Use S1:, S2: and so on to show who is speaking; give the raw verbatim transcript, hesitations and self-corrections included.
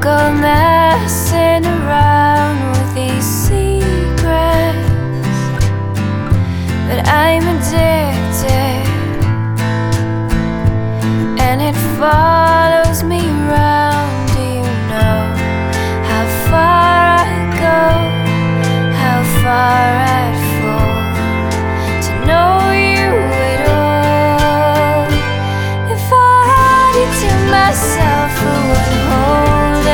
S1: go messing around with these secrets, but I'm addicted, and it follows